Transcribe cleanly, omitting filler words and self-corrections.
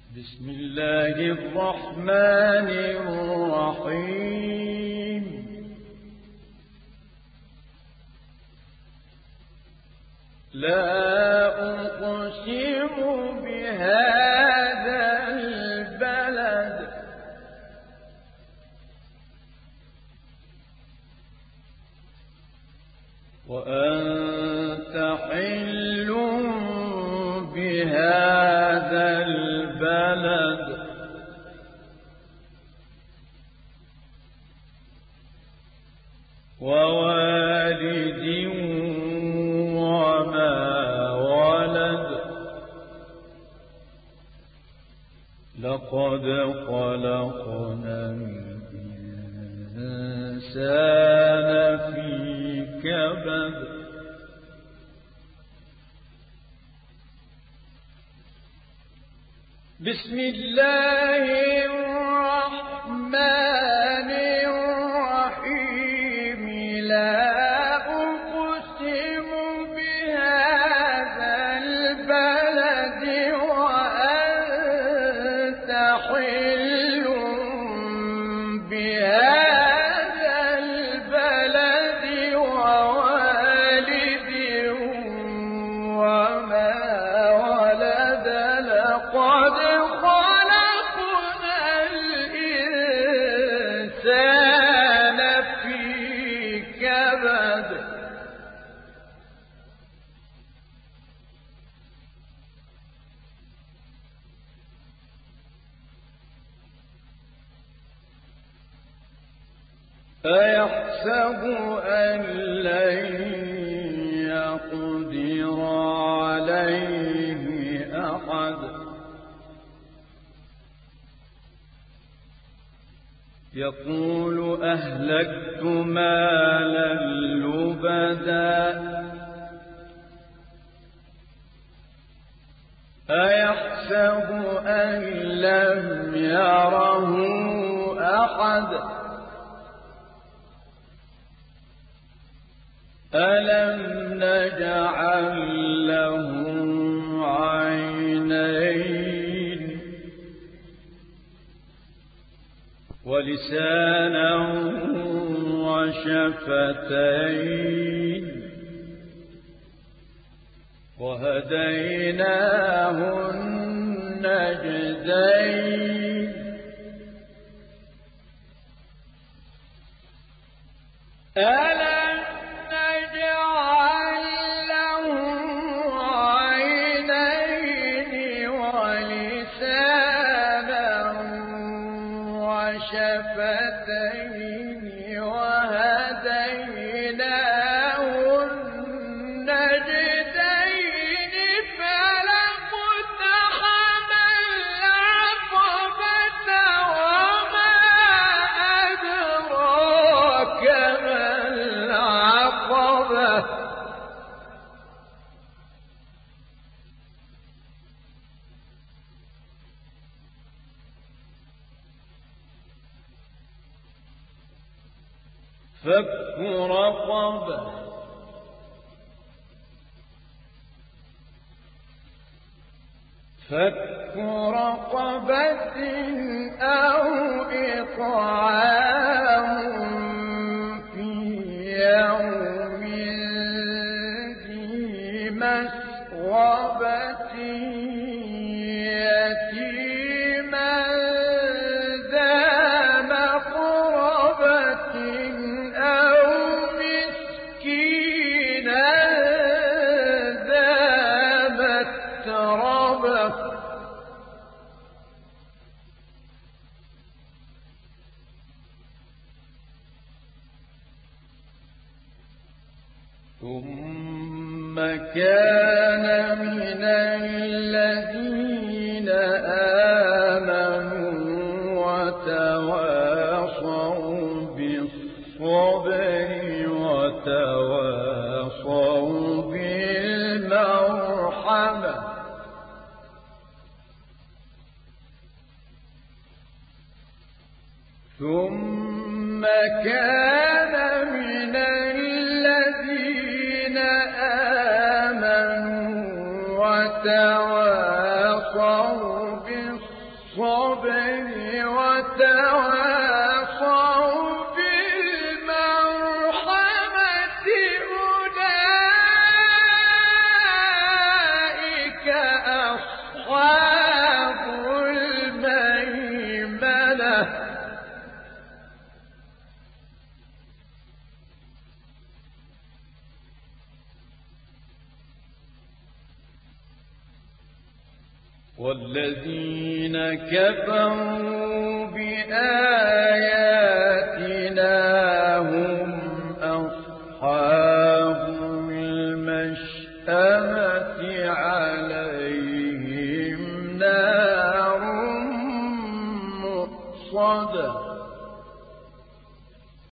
بسم الله الرحمن الرحيم. لا أقسم بهذا البلد وأنت حل بهذا البلد ووالد وما ولد لقد خلقنا الإنسان في كبد بسم الله الرحمن الرحيم. لا أقسم بهذا البلد وأنت حل بهذا البلد ووالد وما ولد لقد خلقنا الإنسان في كبد أيحسب أن لن يقدر عليه أحد يقول أهلكت مالا لبدا أيحسب أن لم يره أحد ألم نجعل له عينين ولسانا وشفتين وهديناه النجدين ألم نجعل له عينين ولسانا وشفتين وهديناه النجدين فلاقتحم العقبة وما أدراك ما العقبة فك رقبة فك رقبة أو إطعام في يوم ذي مسغبة يتيما ذا مقربة أو مسكينا ذا متربة ثم كان من الذين آمنوا وتواصوا بالصبر وتواصوا بالمرحمة ثم كان من الذين آمنوا وتواصوا بالصبر وتواصوا بالمرحمة أولئك أصحاب الميمنة والذين كفروا بآياتنا